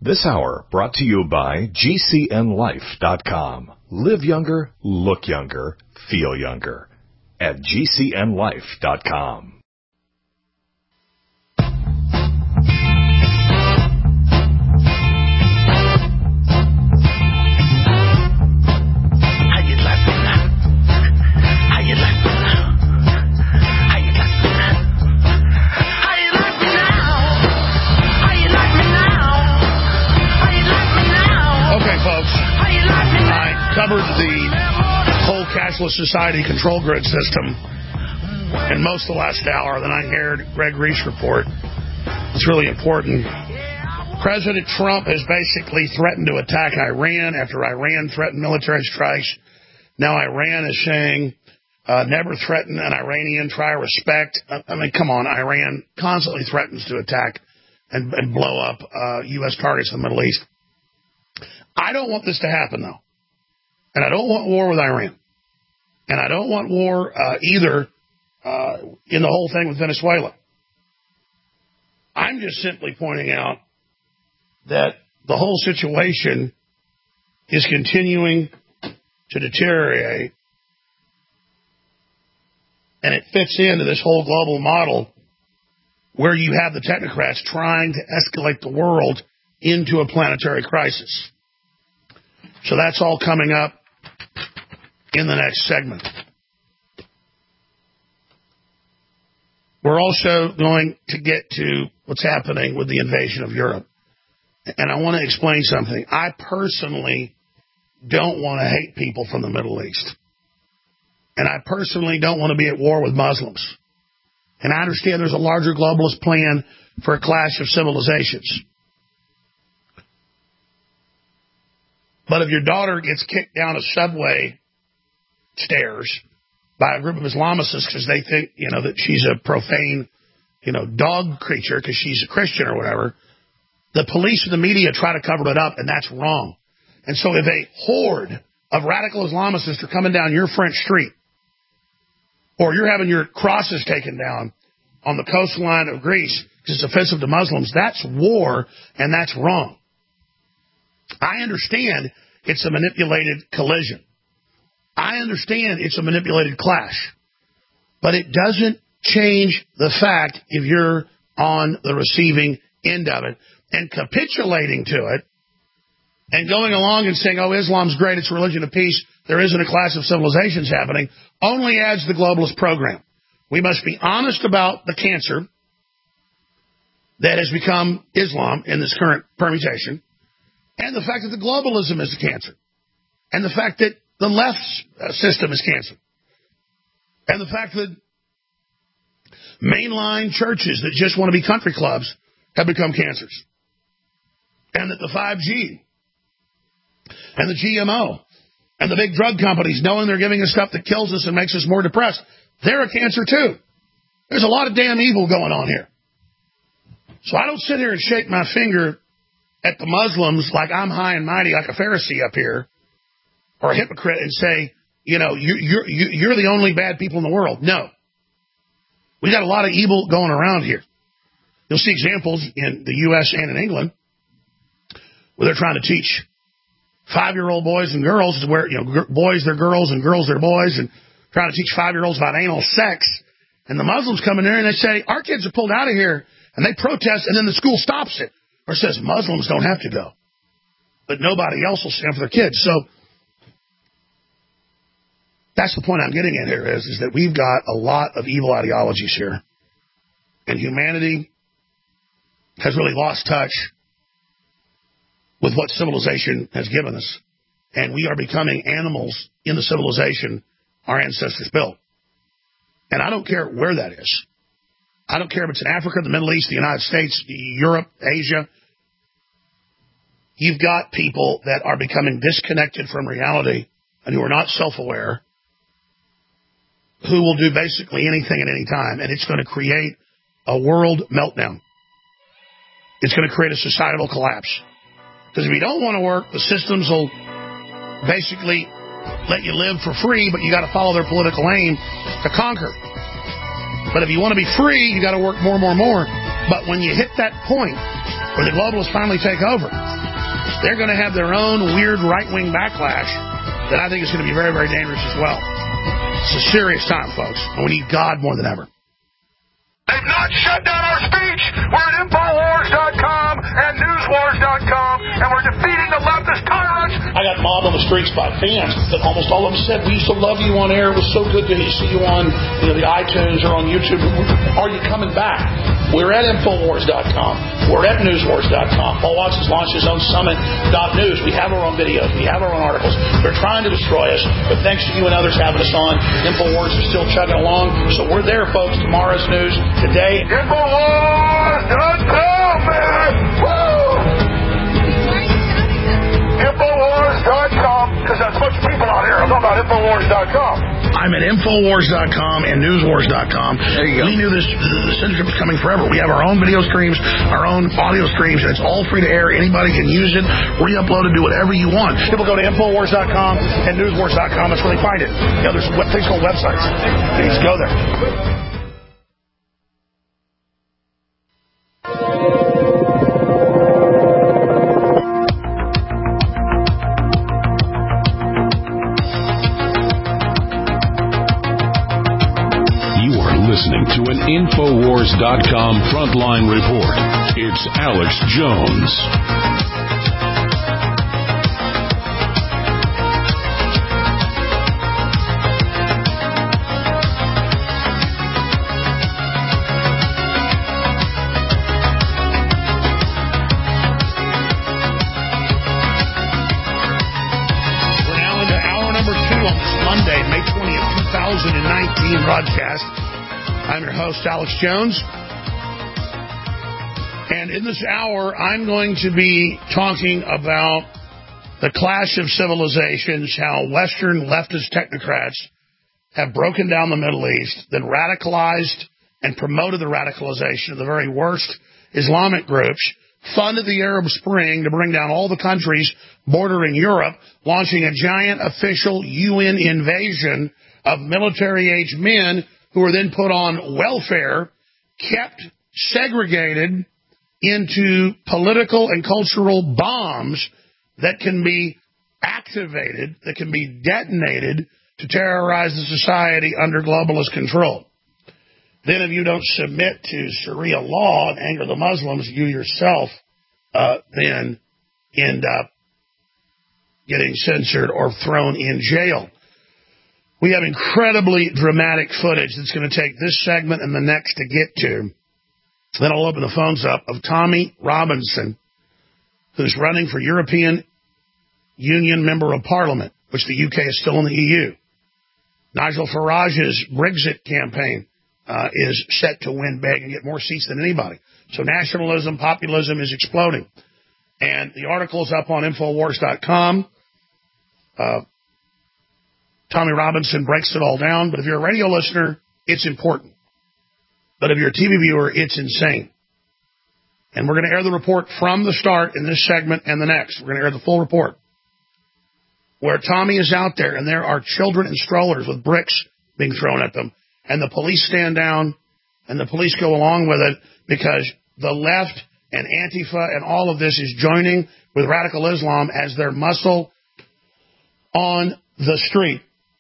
This hour brought to you by GCNLife.com. Live younger, look younger, feel younger at GCNLife.com. Covered the whole cashless society control grid system in most of the last hour. Then I heard Greg Reese report. It's really important. President Trump has basically threatened to attack Iran after Iran threatened military strikes. Now Iran is saying, never threaten an Iranian, try respect. I mean, come on, Iran constantly threatens to attack and blow up U.S. targets in the Middle East. I don't want this to happen, though. And I don't want war with Iran. And I don't want war either in the whole thing with Venezuela. I'm just simply pointing out that the whole situation is continuing to deteriorate. And it fits into this whole global model where you have the technocrats trying to escalate the world into a planetary crisis. So that's all coming up in the next segment. We're also going to get to what's happening with the invasion of Europe. And I want to explain something. I personally don't want to hate people from the Middle East. And I personally don't want to be at war with Muslims. And I understand there's a larger globalist plan for a clash of civilizations. But if your daughter gets kicked down a subway stairs by a group of Islamists because they think, that she's a profane, dog creature because she's a Christian or whatever, the police and the media try to cover it up, and that's wrong. And so if a horde of radical Islamists are coming down your French street, or you're having your crosses taken down on the coastline of Greece because it's offensive to Muslims, that's war, and that's wrong. I understand it's a manipulated collision. I understand it's a manipulated clash. But it doesn't change the fact if you're on the receiving end of it and capitulating to it and going along and saying, oh, Islam's great, it's a religion of peace, there isn't a clash of civilizations happening, only adds to the globalist program. We must be honest about the cancer that has become Islam in this current permutation, and the fact that the globalism is the cancer, and the fact that the left system is cancer, and the fact that mainline churches that just want to be country clubs have become cancers, and that the 5G and the GMO and the big drug companies, knowing they're giving us stuff that kills us and makes us more depressed, they're a cancer too. There's a lot of damn evil going on here. So I don't sit here and shake my finger at the Muslims like I'm high and mighty, like a Pharisee up here, or a hypocrite, and say, you're the only bad people in the world. No. We got a lot of evil going around here. You'll see examples in the U.S. and in England where they're trying to teach 5-year-old boys and girls to wear, boys they're girls and girls they're boys, and trying to teach 5-year-olds about anal sex. And the Muslims come in there and they say, our kids are pulled out of here, and they protest, and then the school stops it. Or says Muslims don't have to go. But nobody else will stand for their kids. So that's the point I'm getting at here is that we've got a lot of evil ideologies here. And humanity has really lost touch with what civilization has given us. And we are becoming animals in the civilization our ancestors built. And I don't care where that is. I don't care if it's in Africa, the Middle East, the United States, Europe, Asia. You've got people that are becoming disconnected from reality and who are not self-aware, who will do basically anything at any time, and it's going to create a world meltdown. It's going to create a societal collapse. Because if you don't want to work, the systems will basically let you live for free, but you got to follow their political aim to conquer. But if you want to be free, you got to work more. But when you hit that point where the globalists finally take over, they're going to have their own weird right-wing backlash that I think is going to be very, very dangerous as well. It's a serious time, folks, and we need God more than ever. They've not shut down our speech. We're at Infowars.com and Newswars.com, and we're defeating the leftist tyrants. I got mobbed on the streets by fans that almost all of them said, we used to love you on air. It was so good to see you on the iTunes or on YouTube. Are you coming back? We're at Infowars.com. We're at Newswars.com. Paul Watts has launched his own Summit.news. We have our own videos. We have our own articles. They're trying to destroy us, but thanks to you and others having us on, Infowars is still chugging along. So we're there, folks. Tomorrow's news. Today, Infowars.com, man! Woo! Infowars.com, because there's a bunch of people out here. I'm talking about Infowars.com. I'm at Infowars.com and Newswars.com. There you go. We knew this censorship was coming forever. We have our own video streams, our own audio streams, and it's all free to air. Anybody can use it, re-upload it, do whatever you want. People go to Infowars.com and Newswars.com. That's where they find it. There's things called websites. You just go there. Listening to an Infowars.com frontline report. It's Alex Jones. We're now into hour number 2 on this Monday, May 20th, 2019 broadcast. I'm your host, Alex Jones. And in this hour, I'm going to be talking about the clash of civilizations, how Western leftist technocrats have broken down the Middle East, then radicalized and promoted the radicalization of the very worst Islamic groups, funded the Arab Spring to bring down all the countries bordering Europe, launching a giant official UN invasion of military-age men who were then put on welfare, kept segregated into political and cultural bombs that can be activated, that can be detonated to terrorize the society under globalist control. Then if you don't submit to Sharia law and anger the Muslims, you yourself then end up getting censored or thrown in jail. We have incredibly dramatic footage that's going to take this segment and the next to get to. Then I'll open the phones up of Tommy Robinson, who's running for European Union Member of Parliament, which the UK is still in the EU. Nigel Farage's Brexit campaign is set to win big and get more seats than anybody. So nationalism, populism is exploding. And the article's up on Infowars.com. Tommy Robinson breaks it all down. But if you're a radio listener, it's important. But if you're a TV viewer, it's insane. And we're going to air the report from the start in this segment and the next. We're going to air the full report, where Tommy is out there and there are children in strollers with bricks being thrown at them. And the police stand down and the police go along with it because the left and Antifa and all of this is joining with radical Islam as their muscle on the street.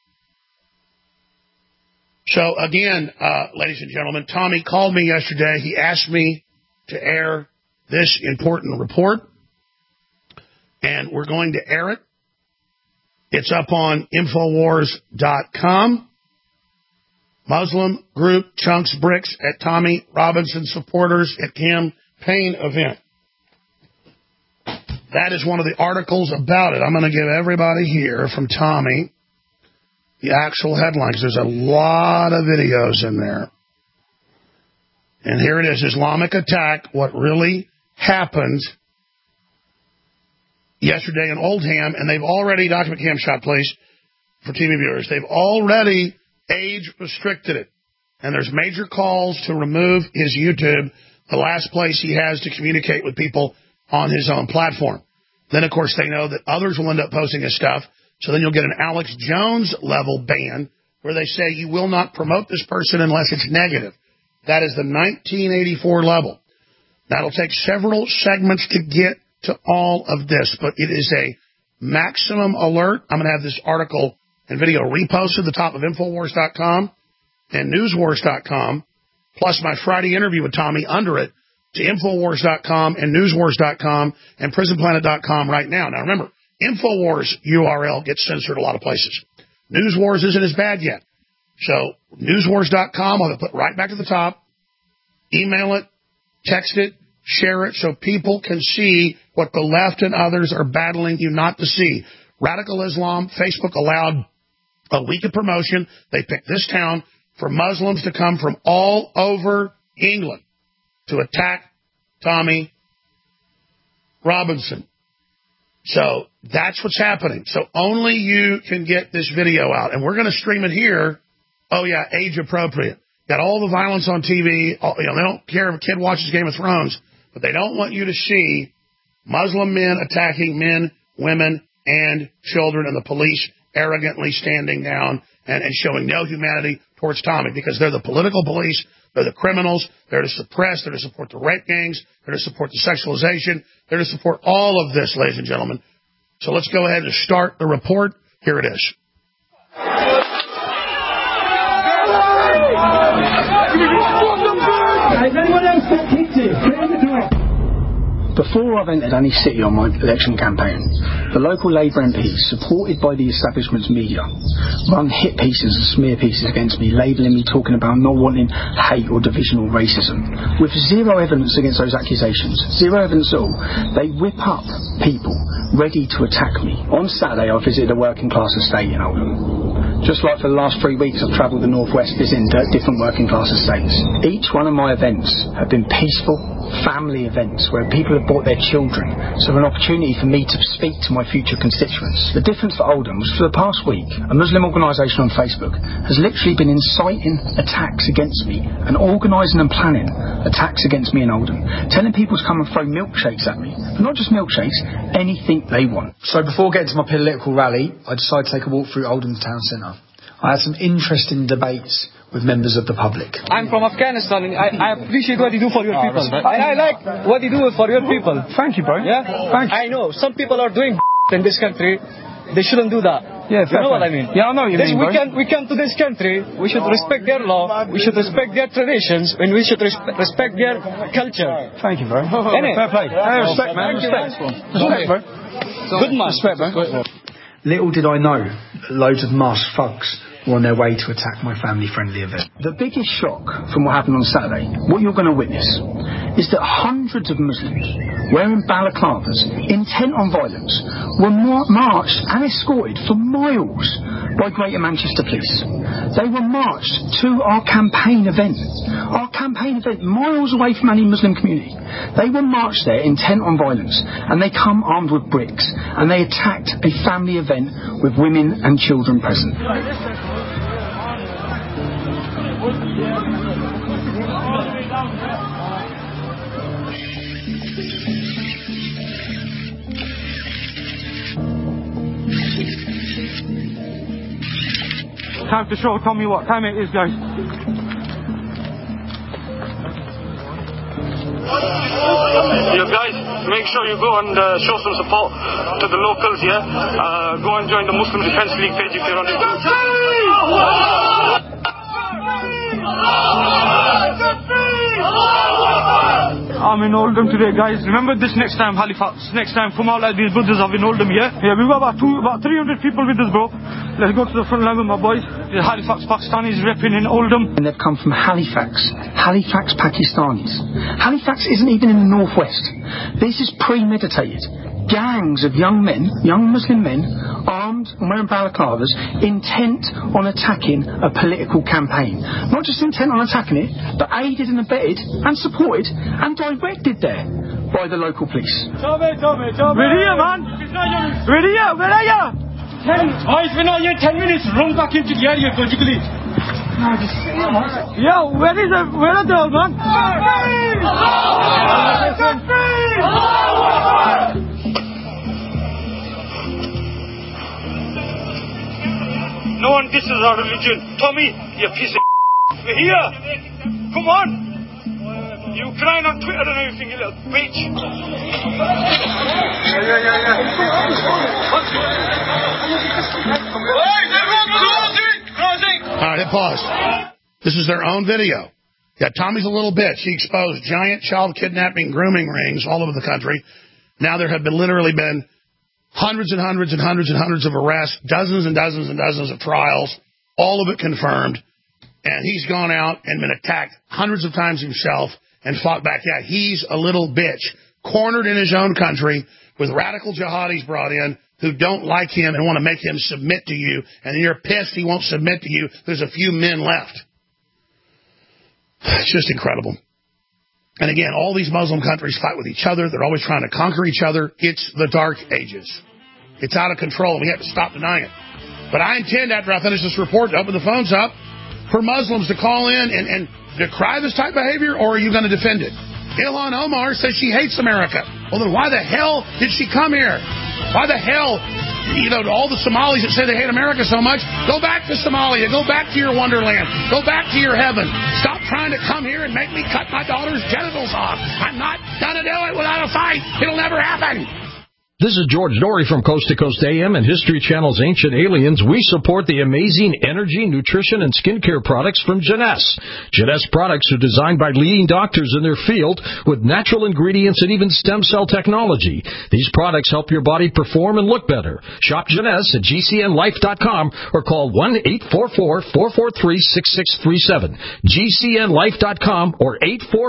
So again, ladies and gentlemen, Tommy called me yesterday. He asked me to air this important report, and we're going to air it. It's up on Infowars.com. Muslim group chunks bricks at Tommy Robinson supporters at campaign event. That is one of the articles about it. I'm going to give everybody here from Tommy the actual headlines. There's a lot of videos in there. And here it is, Islamic attack, what really happened yesterday in Oldham. And they've already, document cam shot, please, for TV viewers, they've already age restricted it. And there's major calls to remove his YouTube, the last place he has to communicate with people on his own platform. Then, of course, they know that others will end up posting his stuff. So then you'll get an Alex Jones level ban where they say you will not promote this person unless it's negative. That is the 1984 level. That'll take several segments to get to all of this, but it is a maximum alert. I'm going to have this article and video reposted at the top of Infowars.com and Newswars.com, plus my Friday interview with Tommy under it to Infowars.com and Newswars.com and PrisonPlanet.com right now. Now, remember, Infowars URL gets censored a lot of places. Newswars isn't as bad yet. So, Newswars.com, I'll put right back at the top. Email it, text it, share it so people can see what the left and others are battling you not to see. Radical Islam, Facebook allowed a week of promotion. They picked this town for Muslims to come from all over England to attack Tommy Robinson. So that's what's happening. So only you can get this video out. And we're going to stream it here. Oh, yeah, age appropriate. Got all the violence on TV. They don't care if a kid watches Game of Thrones, but they don't want you to see Muslim men attacking men, women, and children, and the police arrogantly standing down and showing no humanity towards Tommy, because they're the political police, they're the criminals, they're to suppress, they're to support the rape gangs, they're to support the sexualization, they're to support all of this, ladies and gentlemen. So let's go ahead and start the report. Here it is. Before I've entered any city on my election campaign, the local Labour MPs, supported by the establishment's media, run hit pieces and smear pieces against me, labelling me, talking about not wanting hate or division or racism. With zero evidence against those accusations, zero evidence at all, they whip up people ready to attack me. On Saturday, I visited a working class estate in Oldham. Just like for the last 3 weeks, I've travelled the northwest visiting different working class estates. Each one of my events have been peaceful, family events where people have brought their children, so an opportunity for me to speak to my future constituents. The difference for Oldham was for the past week, a Muslim organisation on Facebook has literally been inciting attacks against me and organising and planning attacks against me in Oldham, telling people to come and throw milkshakes at me. But not just milkshakes, anything they want. So before getting to my political rally, I decided to take a walk through Oldham town centre. I had some interesting debates with members of the public. I'm from Afghanistan and I appreciate what you do for your people. And I like what you do for your people. Thank you, bro. Yeah? Thanks. I know some people are doing in this country. They shouldn't do that. Yeah, you know what I mean? Yeah, I know what you mean, bro. We come to this country, we should respect their law, we should respect their traditions, and we should respect their culture. Thank you, bro. Fair play. Respect, man. Respect, bro. Good man. Respect, bro. Little did I know that loads of masked thugs were on their way to attack my family-friendly event. The biggest shock from what happened on Saturday, what you're going to witness, is that hundreds of Muslims wearing balaclavas, intent on violence, were marched and escorted for miles by Greater Manchester Police. They were marched to our campaign event. Our campaign event, miles away from any Muslim community. They were marched there intent on violence, and they come armed with bricks, and they attacked a family event with women and children present. Time to show Tommy what time it is, guys. You guys, make sure you go and show some support to the locals, yeah? Go and join the Muslim Defense League page if you're on it. I'm in Oldham today, guys. Remember this next time, Halifax. Next time, come out like these brothers have in Oldham, yeah? Yeah, we've got about 300 people with us, bro. Let's go to the front line with my boys. The Halifax Pakistanis repping in Oldham. And they've come from Halifax Pakistanis. Halifax isn't even in the northwest. This is premeditated. Gangs of young men, young Muslim men, armed and wearing balaclavas, intent on attacking a political campaign. Not just intent on attacking it, but aided and abetted and supported and directed there by the local police. Tommy. We're here, man. We're here. Where are you? Boys, we're not here 10 minutes. Run back into the area, logically. Yeah, where are they, man? No one disses our religion. Tommy, you piece of... We're here. Come on. You crying on Twitter and everything, you little bitch. All right, hit pause. This is their own video. Yeah, Tommy's a little bitch. He exposed giant child kidnapping grooming rings all over the country. Now there have literally been hundreds and hundreds and hundreds and hundreds of arrests, dozens and dozens and dozens of trials, all of it confirmed. And he's gone out and been attacked hundreds of times himself and fought back. Yeah, he's a little bitch, cornered in his own country with radical jihadis brought in who don't like him and want to make him submit to you. And you're pissed he won't submit to you. There's a few men left. It's just incredible. And again, all these Muslim countries fight with each other. They're always trying to conquer each other. It's the dark ages. It's out of control. We have to stop denying it. But I intend, after I finish this report, to open the phones up for Muslims to call in and decry this type of behavior, or are you going to defend it? Ilhan Omar says she hates America. Well, then why the hell did she come here? Why the hell, all the Somalis that say they hate America so much, go back to Somalia. Go back to your wonderland. Go back to your heaven. Stop trying to come here and make me cut my daughter's genitals off. I'm not going to do it without a fight. It'll never happen. This is George Dory from Coast to Coast AM and History Channel's Ancient Aliens. We support the amazing energy, nutrition, and skincare products from Jeunesse. Jeunesse products are designed by leading doctors in their field with natural ingredients and even stem cell technology. These products help your body perform and look better. Shop Jeunesse at GCNlife.com or call 1-844-443-6637. GCNlife.com or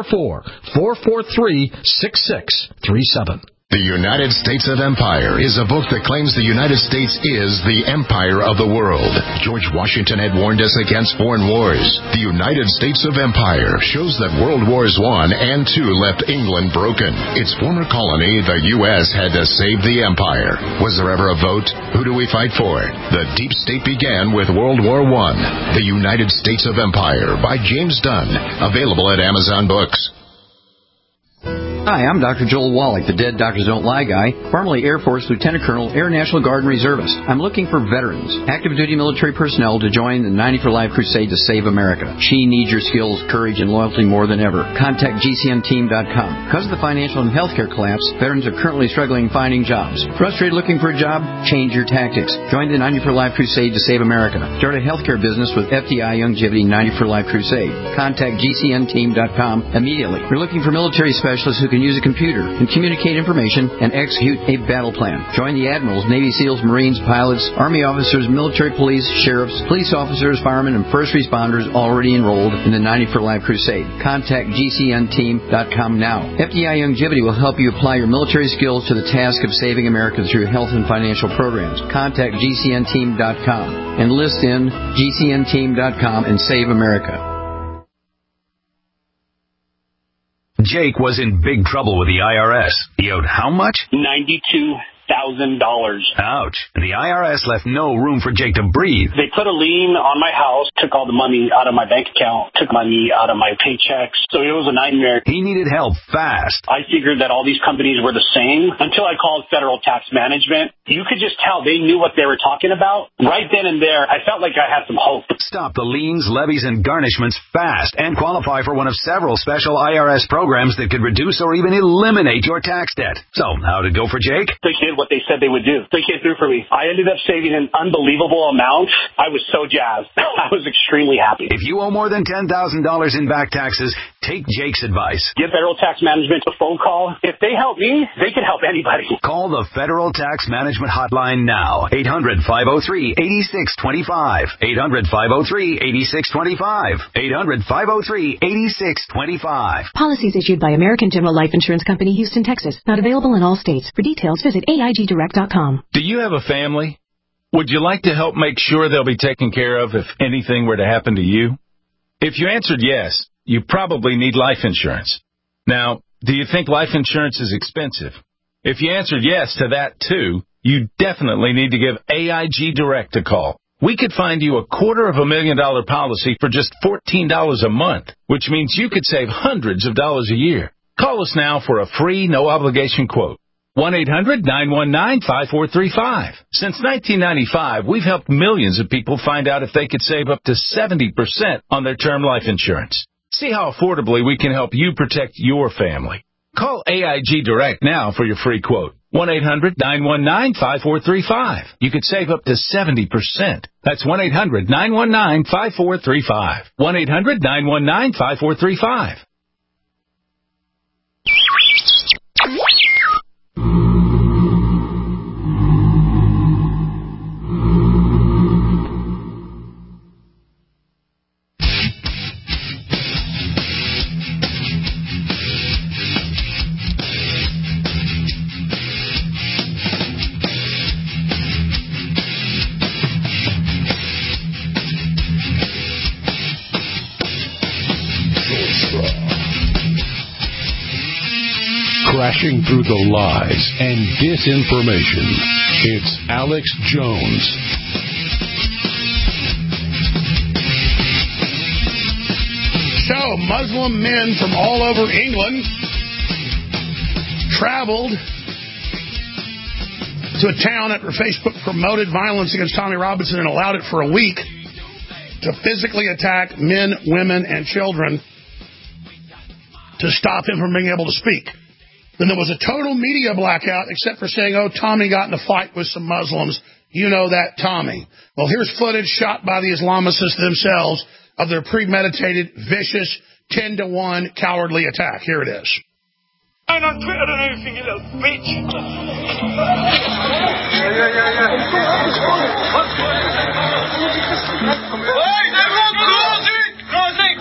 844-443-6637. The United States of Empire is a book that claims the United States is the empire of the world. George Washington had warned us against foreign wars. The United States of Empire shows that World Wars I and II left England broken. Its former colony, the U.S., had to save the empire. Was there ever a vote? Who do we fight for? The deep state began with World War I. The United States of Empire by James Dunn. Available at Amazon Books. Hi, I'm Dr. Joel Wallach, the Dead Doctors Don't Lie guy, formerly Air Force Lieutenant Colonel, Air National Guard and Reservist. I'm looking for veterans, active duty military personnel to join the 90 for Life crusade to save America. She needs your skills, courage, and loyalty more than ever. Contact GCNteam.com. Because of the financial and healthcare collapse, veterans are currently struggling finding jobs. Frustrated looking for a job? Change your tactics. Join the 90 for Life crusade to save America. Start a healthcare business with FDI Longevity 90 for Life crusade. Contact GCNteam.com immediately. We're looking for military specialists who can use a computer and communicate information and execute a battle plan. Join the admirals, Navy SEALs, Marines, pilots, Army officers, military police, sheriffs, police officers, firemen, and first responders already enrolled in the 90 for Life crusade. Contact GCNteam.com now. FDI Longevity will help you apply your military skills to the task of saving America through health and financial programs. Contact GCNteam.com. Enlist in GCNteam.com and save America. Jake was in big trouble with the IRS. He owed how much? $92,000. Ouch. And the IRS left no room for Jake to breathe. They put a lien on my house, took all the money out of my bank account, took money out of my paychecks. So it was a nightmare. He needed help fast. I figured that all these companies were the same until I called Federal Tax Management. You could just tell they knew what they were talking about. Right then and there, I felt like I had some hope. Stop the liens, levies, and garnishments fast and qualify for one of several special IRS programs that could reduce or even eliminate your tax debt. So, how'd it go for Jake? They did what they said they would do. They came through for me. I ended up saving an unbelievable amount. I was so jazzed. I was extremely happy. If you owe more than $10,000 in back taxes, take Jake's advice. Give Federal Tax Management a phone call. If they help me, they can help anybody. Call the Federal Tax Management Hotline now. 800-503-8625. 800-503-8625. 800-503-8625. Policies issued by American General Life Insurance Company, Houston, Texas. Not available in all states. For details, visit AIGdirect.com. Do you have a family? Would you like to help make sure they'll be taken care of if anything were to happen to you? If you answered yes, you probably need life insurance. Now, do you think life insurance is expensive? If you answered yes to that too, you definitely need to give AIG Direct a call. We could find you a $250,000 policy for just $14 a month, which means you could save hundreds of dollars a year. Call us now for a free, no-obligation quote. 1-800-919-5435. Since 1995, we've helped millions of people find out if they could save up to 70% on their term life insurance. See how affordably we can help you protect your family. Call AIG Direct now for your free quote. 1-800-919-5435. You could save up to 70%. That's 1-800-919-5435. 1-800-919-5435. Crashing through the lies and disinformation. It's Alex Jones. So, Muslim men from all over England traveled to a town after Facebook promoted violence against Tommy Robinson and allowed it for a week to physically attack men, women, and children to stop him from being able to speak. Then there was a total media blackout except for saying, oh, Tommy got in a fight with some Muslims. You know that Tommy. Well, here's footage shot by the Islamists themselves of their premeditated, vicious, 10-to-1 cowardly attack. Here it is. And on Twitter and everything, you little bitch. Hey, everyone, close it! Close it!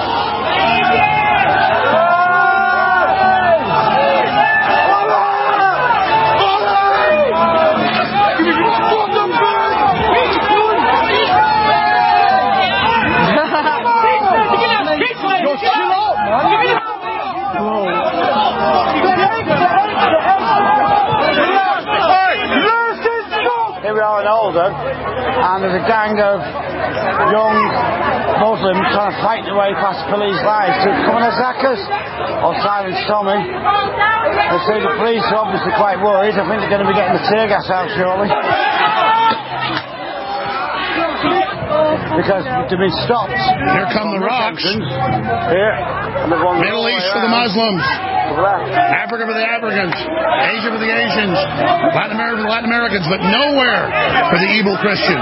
Here we are in Oldham, and there's a gang of young Muslims trying to fight their way past police lines to come and attack us or silence Tommy. They say the police are obviously quite worried. I think they're going to be getting the tear gas out shortly. Because to be stopped. Here come the rocks. Here. And Middle East for the Muslims. Africa for the Africans. Asia for the Asians. Latin America for the Latin Americans. But nowhere for the evil Christians.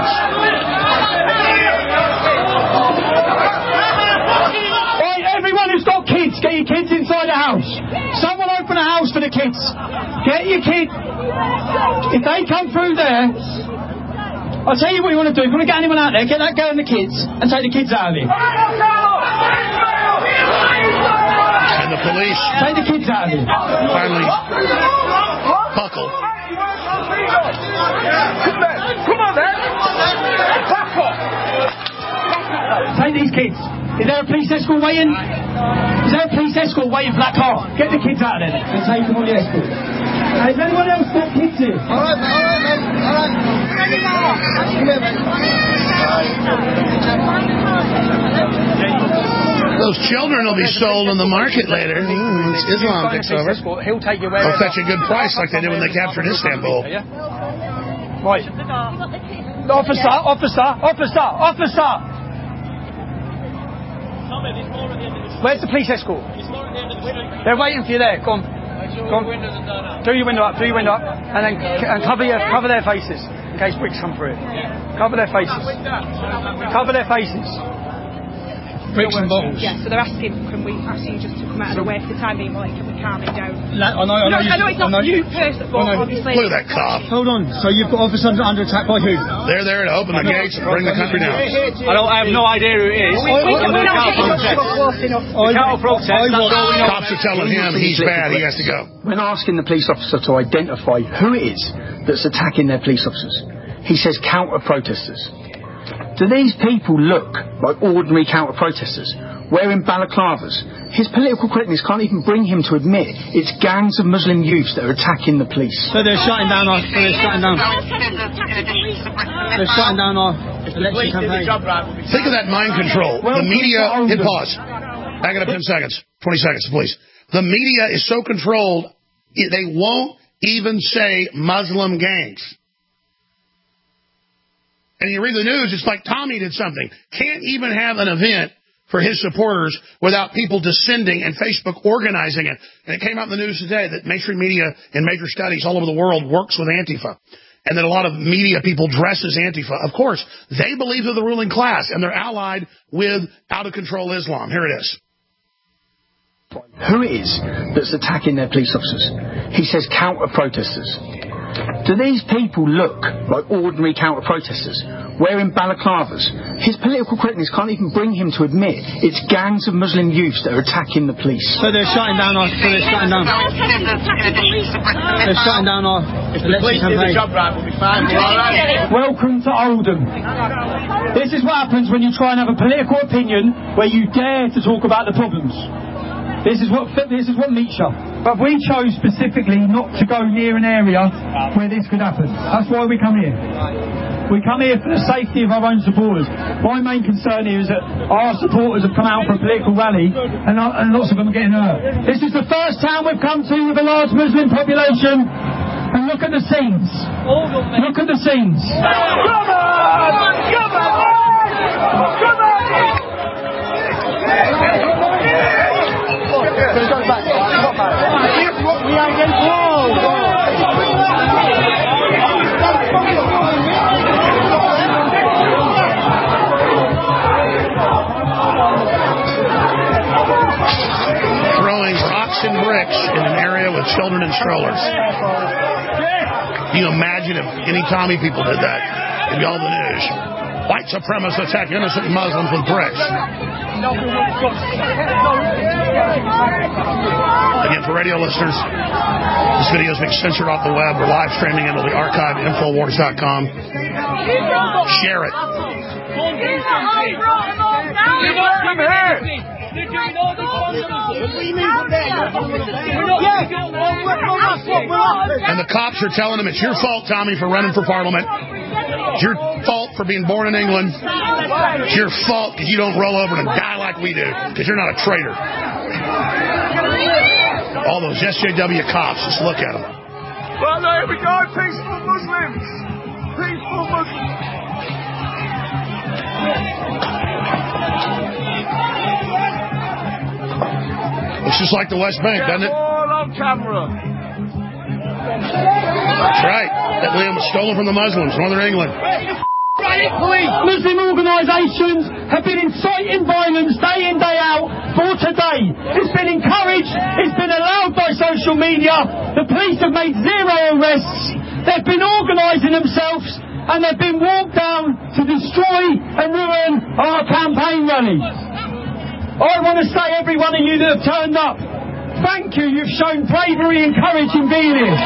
Right, everyone who's got kids, get your kids inside the house. Someone open a house for the kids. Get your kid. If they come through there, I'll tell you what you want to do. If you want to get anyone out there, get that girl and the kids and take the kids out of here. And the police take the kids out of here. Finally buckle. Come on, man. Back off. Take these kids. Is there a police escort waiting? Is there a police escort waiting for that car? Get the kids out of there and take them on the escort. Has anyone else got kids here? All right, mate. Those children will be sold on the market later. Islam takes over. He'll take you They'll fetch a good price like they did when they captured Istanbul. Right. Officer! Where's the police escort? They're waiting for you there. Come on. Do your window up, and then cover their faces in case bricks come through it. Cover their faces. Bricks and bottles. Yeah, so they're asking, can we ask you just to come out of the way for the time being, like, can we calm it down? I know it's not you personally, but obviously. Look at that cop. Hold on, so you've got officers under attack by who? They're there to open the gates and bring the country down. I have no idea who it is. Cops are telling him he's bad, he has to go. When asking the police officer to identify who it is that's attacking their police officers, he says counter-protesters. Do these people look like ordinary counter-protesters, wearing balaclavas? His political correctness can't even bring him to admit it's gangs of Muslim youths that are attacking the police. So they're shutting down our election campaign. Think of that mind control. The media, hit pause. Back it up 10 seconds. 20 seconds, please. The media is so controlled, they won't even say Muslim gangs. And you read the news, it's like Tommy did something. Can't even have an event for his supporters without people descending and Facebook organizing it. And it came out in the news today that mainstream media in major studies all over the world works with Antifa. And that a lot of media people dress as Antifa. Of course, they believe they're the ruling class, and they're allied with out-of-control Islam. Here it is. Who it is that's attacking their police officers. He says counter-protesters. Do these people look like ordinary counter-protesters, wearing balaclavas? His political correctness can't even bring him to admit it's gangs of Muslim youths that are attacking the police. So they're shutting down our... They're shutting down our election campaign. Welcome to Oldham. This is what happens when you try and have a political opinion where you dare to talk about the problems. This is what meets you. But we chose specifically not to go near an area where this could happen. That's why we come here. We come here for the safety of our own supporters. My main concern here is that our supporters have come out for a political rally and lots of them are getting hurt. This is the first town we've come to with a large Muslim population. And look at the scenes. Look at the scenes. Come on! Come on! Come on! Throwing rocks and bricks in an area with children and strollers. Can you imagine if any Tommy people did that? It'd be all the news. White supremacists attack innocent Muslims with bricks. Again, for radio listeners, this video is being censored off the web. We're live streaming into the archive at Infowars.com. Share it. And the cops are telling him it's your fault, Tommy, for running for Parliament. It's your fault for being born in England. It's your fault because you don't roll over and die like we do, because you're not a traitor. All those SJW cops, just look at them. Well, there we go. Peaceful Muslims. Peaceful Muslims. Looks just like the West Bank, doesn't it? All on camera. That's right. That land was stolen from the Muslims, Northern England. Muslim organisations have been inciting violence day in, day out for today. It's been encouraged, it's been allowed by social media. The police have made 0 arrests. They've been organising themselves and they've been walked down to destroy and ruin our campaign rally. I want to say, every one of you that have turned up, thank you. You've shown bravery and courage in being here.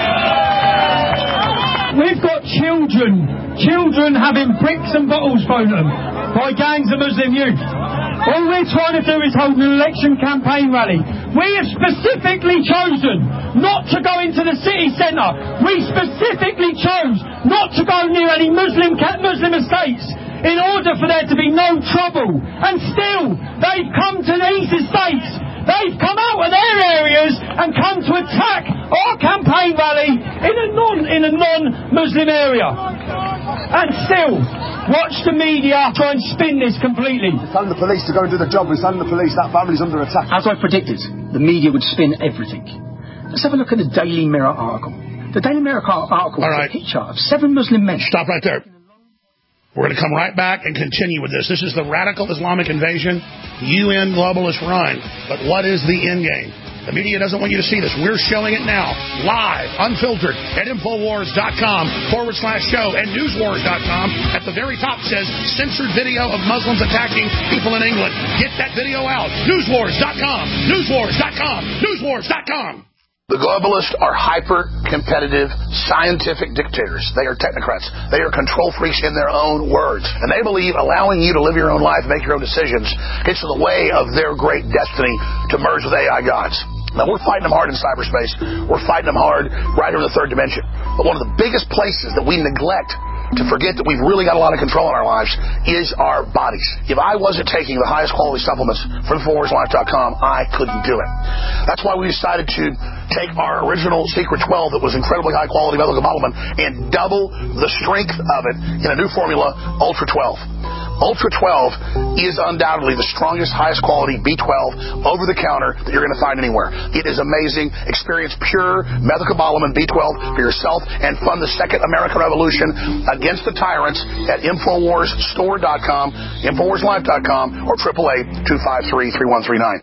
We've got children having bricks and bottles thrown at them by gangs of Muslim youth. All we're trying to do is hold an election campaign rally. We have specifically chosen not to go into the city centre. We specifically chose not to go near any Muslim estates in order for there to be no trouble. And still, they've come to these estates. They've come out of their areas and come to attack our campaign rally in a non-Muslim area. And still, watch the media try and spin this completely. We're telling the police to go and do the job. We're telling the police that family's under attack. As I predicted, the media would spin everything. Let's have a look at the Daily Mirror article. The Daily Mirror article is a picture of 7 Muslim men. Stop right there. We're going to come right back and continue with this. This is the radical Islamic invasion, UN globalist run. But what is the end game? The media doesn't want you to see this. We're showing it now, live, unfiltered, at Infowars.com/show and Newswars.com. At the very top says, censored video of Muslims attacking people in England. Get that video out. Newswars.com, Newswars.com, Newswars.com. The globalists are hyper-competitive, scientific dictators. They are technocrats. They are control freaks in their own words. And they believe allowing you to live your own life, make your own decisions, gets in the way of their great destiny to merge with AI gods. Now, we're fighting them hard in cyberspace. We're fighting them hard right here in the third dimension. But one of the biggest places that we neglect to forget that we've really got a lot of control in our lives is our bodies. If I wasn't taking the highest quality supplements from InfoWarsLife.com, I couldn't do it. That's why we decided to take our original Secret 12 that was incredibly high quality medical supplement and double the strength of it in a new formula, Ultra 12. Ultra 12 is undoubtedly the strongest, highest quality B12 over the counter that you're going to find anywhere. It is amazing. Experience pure methylcobalamin B12 for yourself and fund the second American Revolution against the tyrants at InfoWarsStore.com, InfoWarsLife.com, or 888-253-3139.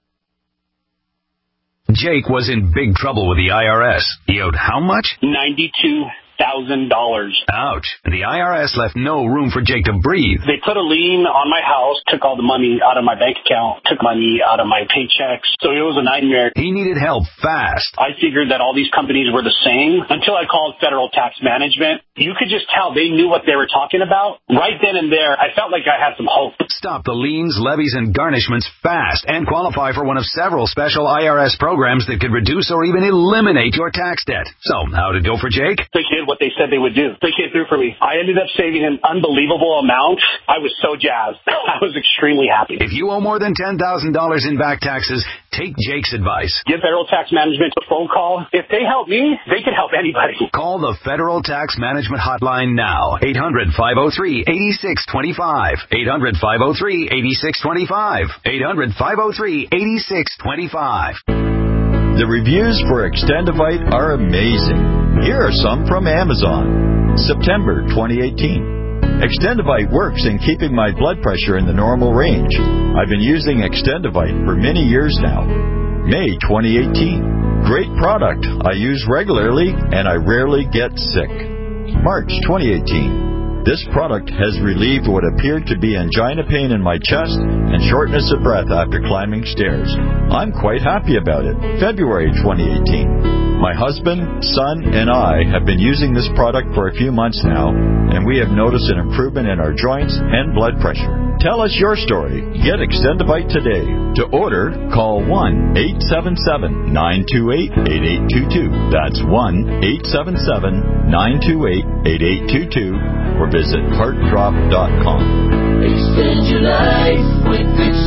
Jake was in big trouble with the IRS. He owed how much? $92,000. Ouch. The IRS left no room for Jake to breathe. They put a lien on my house, took all the money out of my bank account, took money out of my paychecks. So it was a nightmare. He needed help fast. I figured that all these companies were the same until I called Federal Tax Management. You could just tell they knew what they were talking about. Right then and there, I felt like I had some hope. Stop the liens, levies, and garnishments fast and qualify for one of several special IRS programs that could reduce or even eliminate your tax debt. So, how'd it go for Jake? They did what they said they would do. They came through for me. I ended up saving an unbelievable amount. I was so jazzed. I was extremely happy. If you owe more than $10,000 in back taxes, take Jake's advice. Give Federal Tax Management a phone call. If they help me, they can help anybody. Call the Federal Tax Management Hotline now. 800-503-8625. 800-503-8625. 800-503-8625. The reviews for Extendivite are amazing. Here are some from Amazon. September 2018. Extendivite works in keeping my blood pressure in the normal range. I've been using Extendivite for many years now. May 2018. Great product. I use regularly and I rarely get sick. March 2018. This product has relieved what appeared to be angina pain in my chest and shortness of breath after climbing stairs. I'm quite happy about it. February 2018. My husband, son, and I have been using this product for a few months now, and we have noticed an improvement in our joints and blood pressure. Tell us your story. Get Extendivite today. To order, call 1-877-928-8822. That's 1-877-928-8822. Or visit heartdrop.com. Extend your life with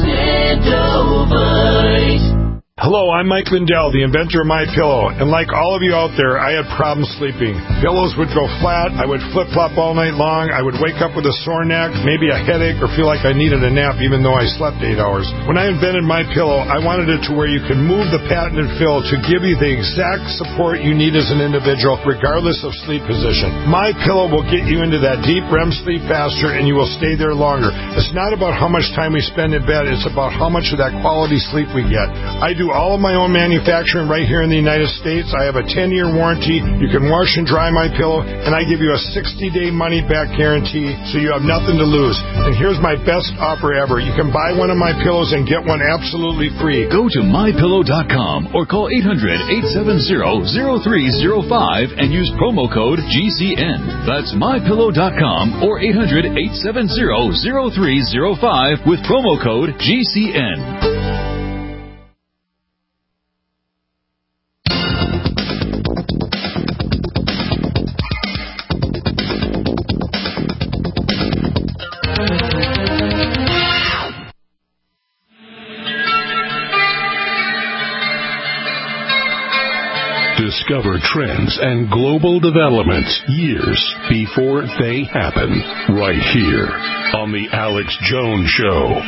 Extendivite. Hello, I'm Mike Lindell, the inventor of MyPillow, and like all of you out there, I had problems sleeping. Pillows would go flat, I would flip-flop all night long, I would wake up with a sore neck, maybe a headache, or feel like I needed a nap even though I slept 8 hours. When I invented MyPillow, I wanted it to where you could move the patented fill to give you the exact support you need as an individual, regardless of sleep position. MyPillow will get you into that deep REM sleep faster, and you will stay there longer. It's not about how much time we spend in bed, it's about how much of that quality sleep we get. I do all of my own manufacturing right here in the United States. I have a 10-year warranty. You can wash and dry my pillow, and I give you a 60-day money-back guarantee, so you have nothing to lose. And here's my best offer ever. You can buy one of my pillows and get one absolutely free. Go to mypillow.com or call 800-870-0305 and use promo code GCN. That's mypillow.com or 800-870-0305 with promo code GCN. Discover trends and global developments years before they happen, right here on The Alex Jones Show.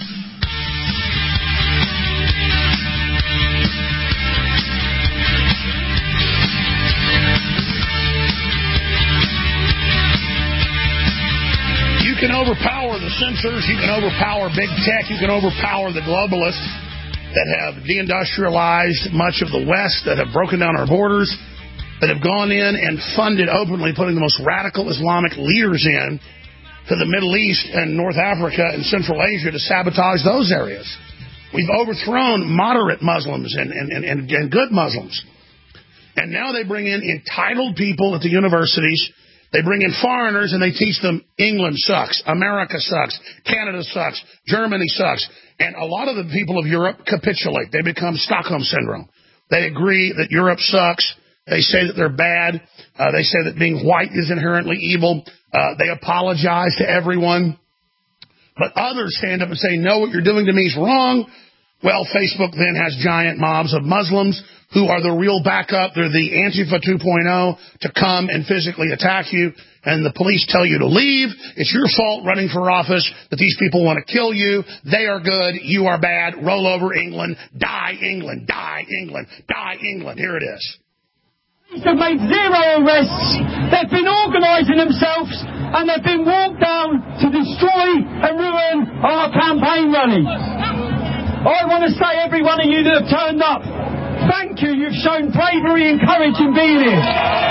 You can overpower the censors, you can overpower big tech, you can overpower the globalists that have deindustrialized much of the West, that have broken down our borders, that have gone in and funded openly putting the most radical Islamic leaders in to the Middle East and North Africa and Central Asia to sabotage those areas. We've overthrown moderate Muslims and good Muslims. And now they bring in entitled people at the universities. They bring in foreigners and they teach them England sucks, America sucks, Canada sucks, Germany sucks. And a lot of the people of Europe capitulate. They become Stockholm Syndrome. They agree that Europe sucks. They say that they're bad. They say that being white is inherently evil. They apologize to everyone. But others stand up and say, no, what you're doing to me is wrong. Well, Facebook then has giant mobs of Muslims who are the real backup. They're the Antifa 2.0 to come and physically attack you, and the police tell you to leave. It's your fault running for office that these people want to kill you. They are good. You are bad. Roll over, England. Die, England. Die, England. Die, England. Here it is. They've made 0 arrests. They've been organising themselves, and they've been walked down to destroy and ruin our campaign rally. I want to say, every one of you that have turned up, thank you. You've shown bravery and courage in being here.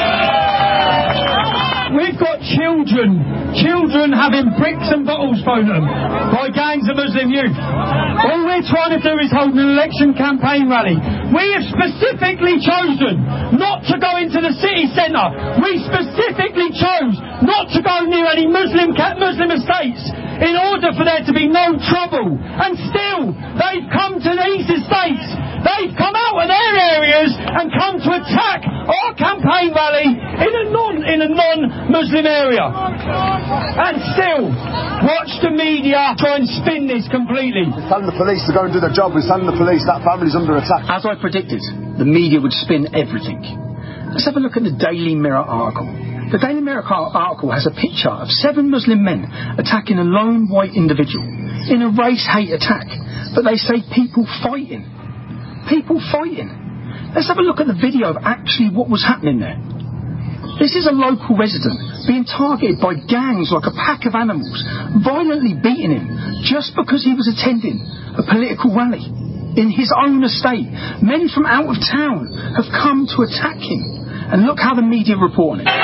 We've got children having bricks and bottles thrown at them by gangs of Muslim youth. All we're trying to do is hold an election campaign rally. We have specifically chosen not to go into the city centre. We specifically chose not to go near any Muslim estates in order for there to be no trouble. And still, they've come to these estates. They've come out of their areas and come to attack our campaign rally in a non-Muslim area. And still, watch the media try and spin this completely. We're telling the police to go and do their job. We're telling the police that family's under attack. As I predicted, the media would spin everything. Let's have a look at the Daily Mirror article. The Daily Mirror article has a picture of 7 Muslim men attacking a lone white individual in a race-hate attack. But they say people fighting. People fighting. Let's have a look at the video of actually what was happening there. This is a local resident being targeted by gangs like a pack of animals, violently beating him just because he was attending a political rally in his own estate. Men from out of town have come to attack him. And look how the media report on it.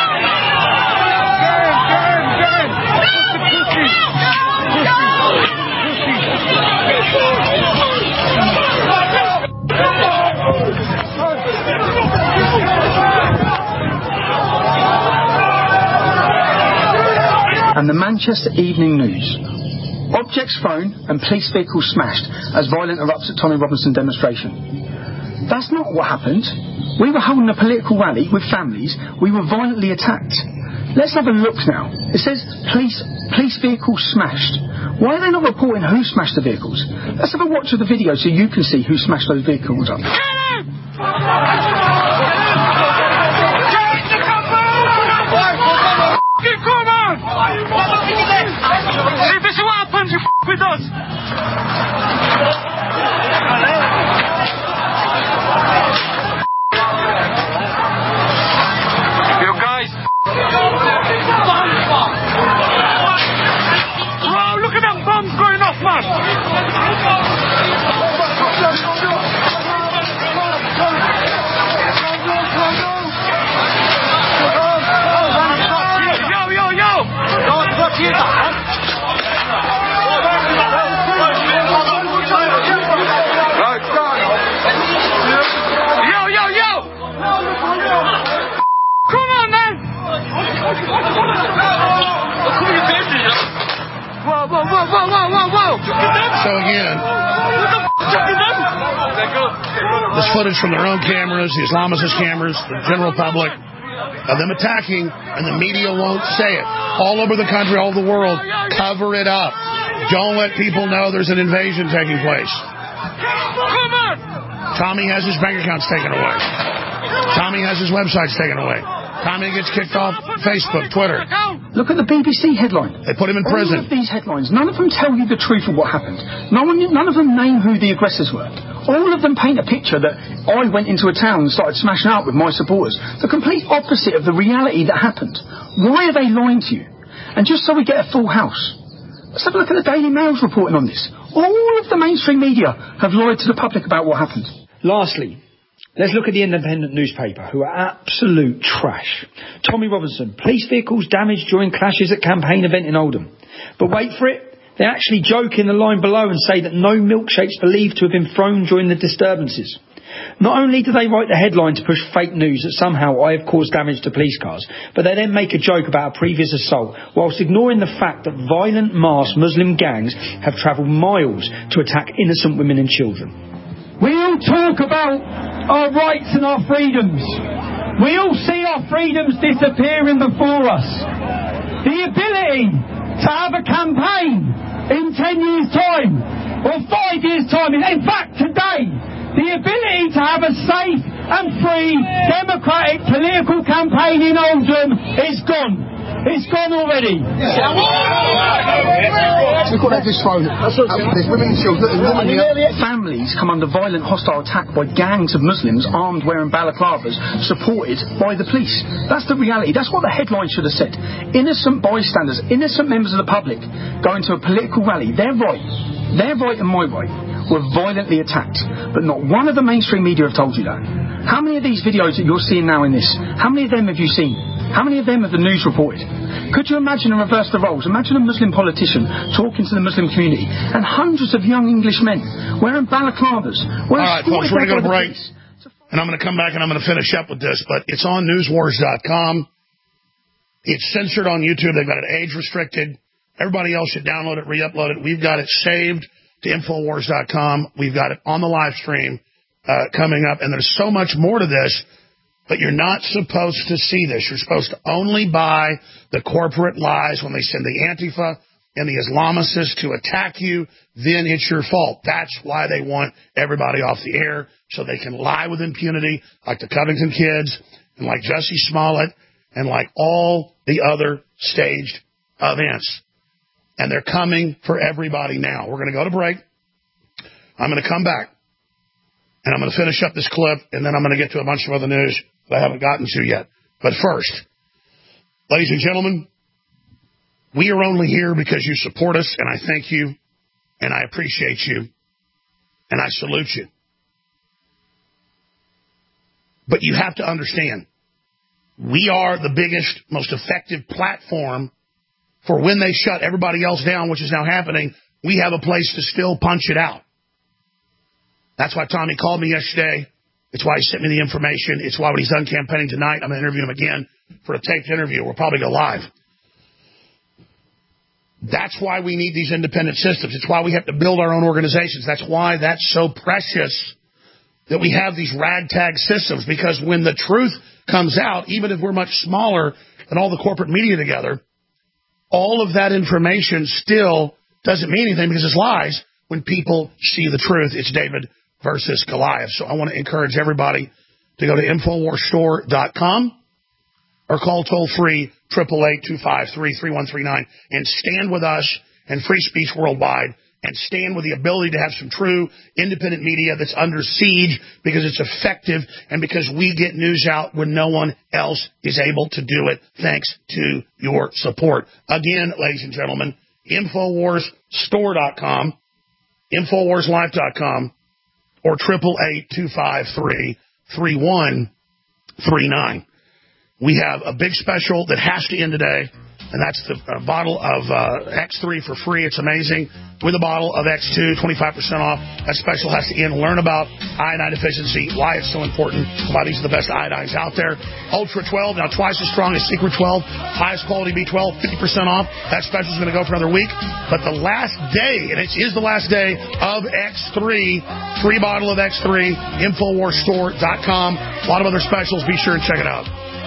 And the Manchester Evening News. Objects thrown and police vehicles smashed as violence erupts at Tommy Robinson demonstration. That's not what happened. We were holding a political rally with families. We were violently attacked. Let's have a look now. It says police vehicles smashed. Why are they not reporting who smashed the vehicles? Let's have a watch of the video so you can see who smashed those vehicles up. Come on! If this is what happens, you with us! You guys! Wow, look at them bombs going off, man! So again, this footage from their own cameras, the Islamicist cameras, the general public, of them attacking, and the media won't say it. All over the country, all over the world, cover it up. Don't let people know there's an invasion taking place. Tommy has his bank accounts taken away. Tommy has his websites taken away. Tommy gets kicked off Facebook, Twitter. Look at the BBC headline. They put him in prison. All of these headlines, none of them tell you the truth of what happened. None of them name who the aggressors were. All of them paint a picture that I went into a town and started smashing out with my supporters. The complete opposite of the reality that happened. Why are they lying to you? And just so we get a full house, let's have a look at the Daily Mail's reporting on this. All of the mainstream media have lied to the public about what happened. Lastly, let's look at the Independent newspaper, who are absolute trash. Tommy Robinson, police vehicles damaged during clashes at campaign event in Oldham. But wait for it, they actually joke in the line below and say that no milkshakes believed to have been thrown during the disturbances. Not only do they write the headline to push fake news that somehow I have caused damage to police cars, but they then make a joke about a previous assault, whilst ignoring the fact that violent masked Muslim gangs have travelled miles to attack innocent women and children. We all talk about our rights and our freedoms. We all see our freedoms disappearing before us. The ability to have a campaign in 10 years' time, or 5 years' time, in fact today, the ability to have a safe and free democratic political campaign in Oldham is gone. It's gone already. Look what they've just thrown. There's women and children. Families come under violent hostile attack by gangs of Muslims armed wearing balaclavas supported by the police. That's the reality. That's what the headline should have said. Innocent bystanders, innocent members of the public going to a political rally. Their right and my right were violently attacked. But not one of the mainstream media have told you that. How many of these videos that you're seeing now in this, how many of them have you seen? How many of them have the news reported? Could you imagine and reverse the roles? Imagine a Muslim politician talking to the Muslim community and hundreds of young English men wearing balaclavas. All right, folks, we're going to go to break. And I'm going to come back and I'm going to finish up with this, but it's on newswars.com. It's censored on YouTube. They've got it age restricted. Everybody else should download it, re-upload it. We've got it saved to Infowars.com. We've got it on the live stream coming up. And there's so much more to this, but you're not supposed to see this. You're supposed to only buy the corporate lies when they send the Antifa and the Islamists to attack you. Then it's your fault. That's why they want everybody off the air, so they can lie with impunity, like the Covington kids and like Jussie Smollett and like all the other staged events. And they're coming for everybody now. We're going to go to break. I'm going to come back, and I'm going to finish up this clip, and then I'm going to get to a bunch of other news that I haven't gotten to yet. But first, ladies and gentlemen, we are only here because you support us, and I thank you, and I appreciate you, and I salute you. But you have to understand, we are the biggest, most effective platform for when they shut everybody else down, which is now happening. We have a place to still punch it out. That's why Tommy called me yesterday. It's why he sent me the information. It's why when he's done campaigning tonight, I'm going to interview him again for a taped interview. We'll probably go live. That's why we need these independent systems. It's why we have to build our own organizations. That's why that's so precious that we have these ragtag systems, because when the truth comes out, even if we're much smaller than all the corporate media together, all of that information still doesn't mean anything because it's lies. When people see the truth, it's David versus Goliath. So I want to encourage everybody to go to InfoWarsStore.com or call toll-free 888-253-3139 and stand with us and free speech worldwide, and stand with the ability to have some true independent media that's under siege because it's effective and because we get news out when no one else is able to do it, thanks to your support. Again, ladies and gentlemen, InfoWarsStore.com, InfoWarsLife.com, or 888-253-3139. We have a big special that has to end today, and that's the bottle of X3 for free. It's amazing. With a bottle of X2, 25% off. That special has to end. Learn about iodine deficiency, why it's so important, why these are the best iodines out there. Ultra 12, now twice as strong as Secret 12. Highest quality B12, 50% off. That special is going to go for another week. But the last day, and it is the last day of X3, free bottle of X3, InfoWarsStore.com. A lot of other specials. Be sure and check it out.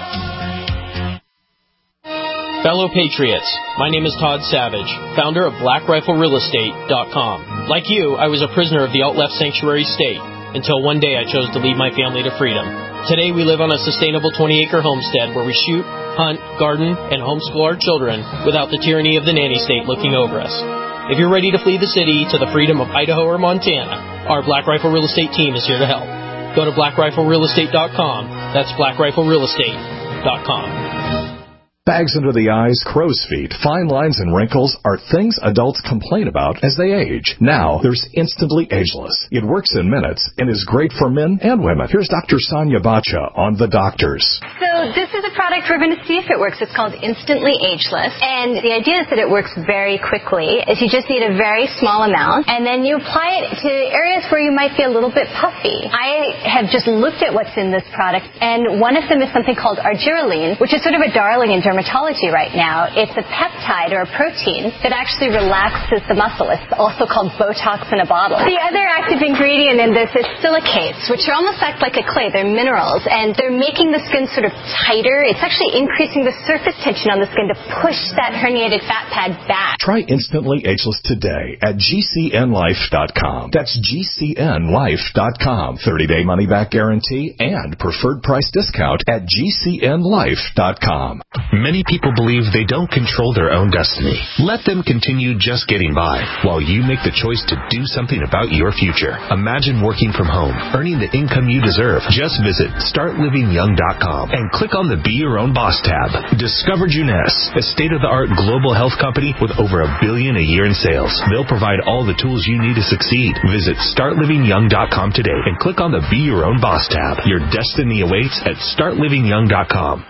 Fellow Patriots, my name is Todd Savage, founder of BlackRifleRealEstate.com. Like you, I was a prisoner of the alt-left sanctuary state until one day I chose to lead my family to freedom. Today we live on a sustainable 20-acre homestead where we shoot, hunt, garden, and homeschool our children without the tyranny of the nanny state looking over us. If you're ready to flee the city to the freedom of Idaho or Montana, our Black Rifle Real Estate team is here to help. Go to BlackRifleRealEstate.com. That's BlackRifleRealEstate.com. Bags under the eyes, crow's feet, fine lines, and wrinkles are things adults complain about as they age. Now, there's Instantly Ageless. It works in minutes and is great for men and women. Here's Dr. Sonia Bacha on The Doctors. So this is a product we're going to see if it works. It's called Instantly Ageless. And the idea is that it works very quickly. Is you just need a very small amount, and then you apply it to areas where you might be a little bit puffy. I have just looked at what's in this product, and one of them is something called argireline, which is sort of a darling in dermatology right now. It's a peptide or a protein that actually relaxes the muscle. It's also called Botox in a bottle. The other active ingredient in this is silicates, which are almost act like a clay. They're minerals, and they're making the skin sort of tighter. It's actually increasing the surface tension on the skin to push that herniated fat pad back. Try Instantly Ageless today at GCNlife.com. That's GCNlife.com. 30-day money-back guarantee and preferred price discount at GCNlife.com. Many people believe they don't control their own destiny. Let them continue just getting by while you make the choice to do something about your future. Imagine working from home, earning the income you deserve. Just visit StartLivingYoung.com and click on the Be Your Own Boss tab. Discover Juness, a state-of-the-art global health company with over $1 billion a year in sales. They'll provide all the tools you need to succeed. Visit StartLivingYoung.com today and click on the Be Your Own Boss tab. Your destiny awaits at StartLivingYoung.com.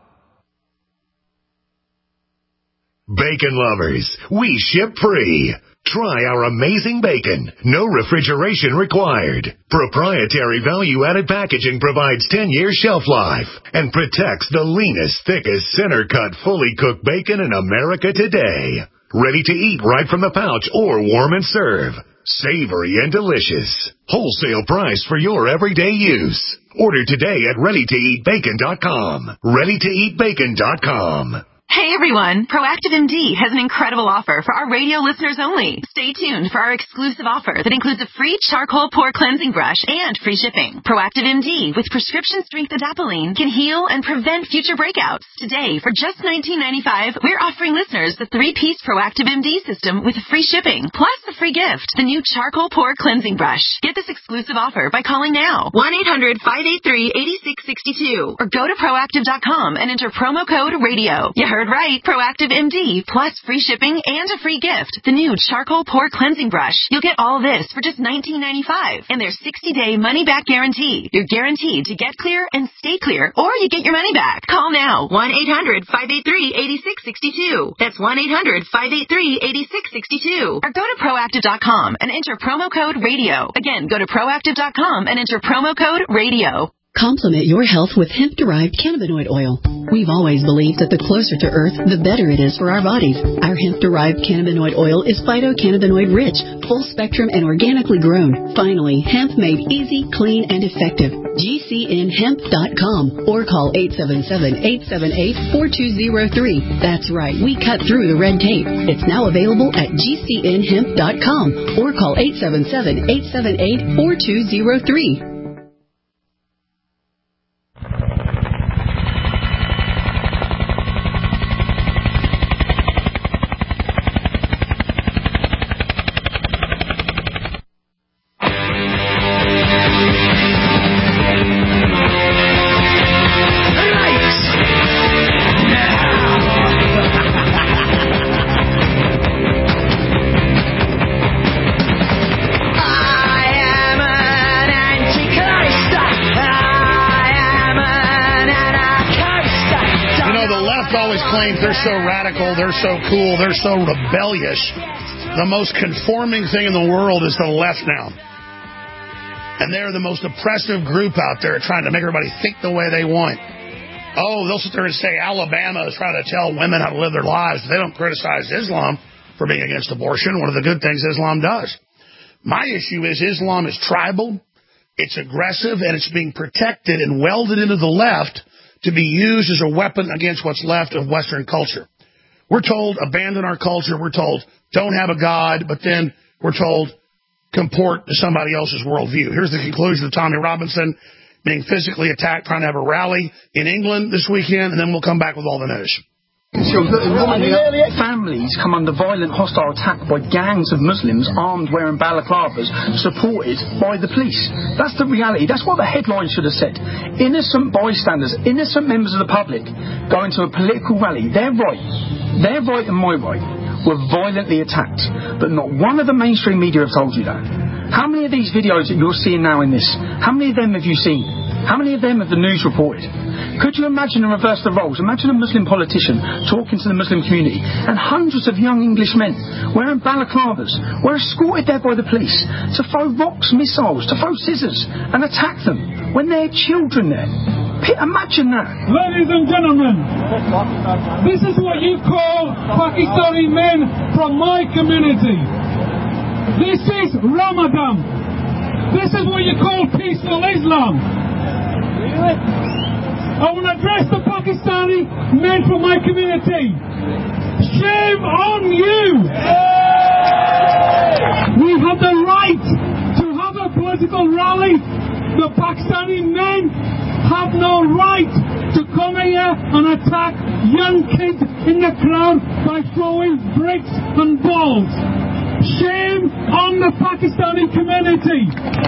Bacon lovers, we ship free. Try our amazing bacon. No refrigeration required. Proprietary value-added packaging provides 10-year shelf life and protects the leanest, thickest, center-cut, fully cooked bacon in America today. Ready to eat right from the pouch or warm and serve. Savory and delicious. Wholesale price for your everyday use. Order today at ReadyToEatBacon.com. ReadyToEatBacon.com. Hey everyone, Proactive MD has an incredible offer for our radio listeners only. Stay tuned for our exclusive offer that includes a free charcoal pore cleansing brush and free shipping. Proactive MD with prescription strength adapalene can heal and prevent future breakouts. Today, for just $19.95, we're offering listeners the 3-piece Proactive MD system with free shipping, plus a free gift, the new charcoal pore cleansing brush. Get this exclusive offer by calling now, 1-800-583-8662, or go to Proactive.com and enter promo code RADIO. You heard right. Proactive MD plus free shipping and a free gift, the new charcoal pore cleansing brush. You'll get all this for just $19.95 and their 60-day money-back guarantee. You're guaranteed to get clear and stay clear, or you get your money back. Call now, 1-800-583-8662. That's 1-800-583-8662. Or go to Proactive.com and enter promo code RADIO. Again, go to Proactive.com and enter promo code RADIO. Complement your health with hemp-derived cannabinoid oil. We've always believed that the closer to Earth, the better it is for our bodies. Our hemp-derived cannabinoid oil is phytocannabinoid rich, full spectrum, and organically grown. Finally, hemp made easy, clean, and effective. GCNhemp.com or call 877-878-4203. That's right, we cut through the red tape. It's now available at GCNhemp.com or call 877-878-4203. They're so radical, they're so cool, they're so rebellious. The most conforming thing in the world is the left now. And they're the most oppressive group out there trying to make everybody think the way they want. Oh, they'll sit there and say Alabama is trying to tell women how to live their lives. They don't criticize Islam for being against abortion, one of the good things Islam does. My issue is Islam is tribal, it's aggressive, and it's being protected and welded into the left to be used as a weapon against what's left of Western culture. We're told, abandon our culture. We're told, don't have a God, but then we're told, comport to somebody else's worldview. Here's the conclusion of Tommy Robinson being physically attacked, trying to have a rally in England this weekend, and then we'll come back with all the news. Families come under violent hostile attack by gangs of Muslims armed wearing balaclavas supported by the police. That's the reality. That's what the headline should have said. Innocent bystanders, innocent members of the public going to a political rally. Their right and my right were violently attacked. But not one of the mainstream media have told you that. How many of these videos that you're seeing now in this, how many of them have you seen? How many of them have the news reported? Could you imagine and reverse the roles? Imagine a Muslim politician talking to the Muslim community and hundreds of young English men wearing balaclavas were escorted there by the police to throw rocks, missiles, to throw scissors and attack them when they're children there. Imagine that. Ladies and gentlemen, this is what you call Pakistani men from my community. This is Ramadan. This is what you call peaceful Islam. I want to address the Pakistani men from my community. Shame on you! We have the right to have a political rally. The Pakistani men have no right to come here and attack young kids in the crowd by throwing bricks and balls. Shame on the Pakistani community.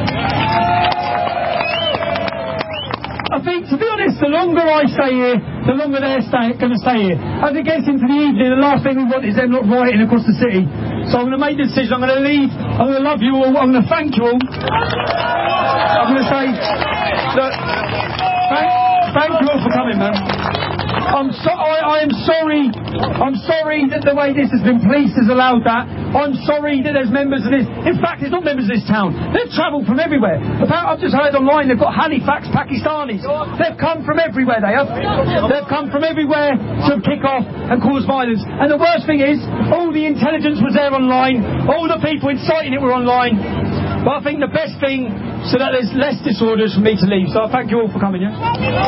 I think, to be honest, the longer I stay here, the longer they're going to stay here. As it gets into the evening, the last thing we want is them not rioting across the city. So I'm going to make the decision. I'm going to leave. I'm going to love you all. I'm going to thank you all. I'm going to say, look, thank you all for coming, man. I am sorry. I'm sorry that the way this has been policed has allowed that. I'm sorry that there's members of this. In fact, it's not members of this town. They've travelled from everywhere. I've just heard online they've got Halifax Pakistanis. They've come from everywhere, they have. They've come from everywhere to kick off and cause violence. And the worst thing is, all the intelligence was there online. All the people inciting it were online. But I think the best thing, so that there's less disorders, for me to leave. So I thank you all for coming, yeah?